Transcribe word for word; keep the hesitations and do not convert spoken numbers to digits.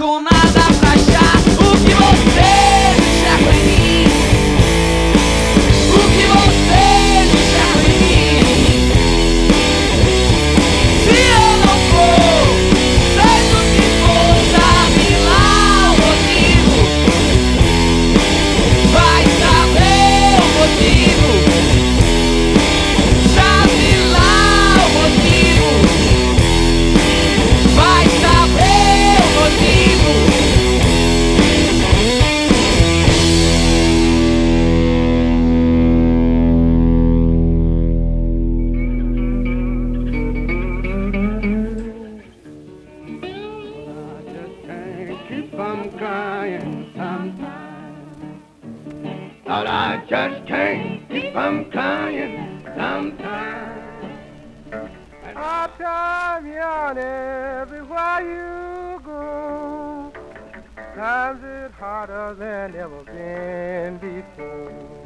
com nada pra achar. O que você enxerga em mim? O que você enxerga em mim? Se eu não for, seja o que for, sabe lá o motivo. Vai saber o motivo. Sabe lá o motivo. Vai saber o motivo. I just can't keep from crying sometimes. But I just can't keep from crying sometimes. I'll turn you on everywhere you go. Times it's harder than ever been before.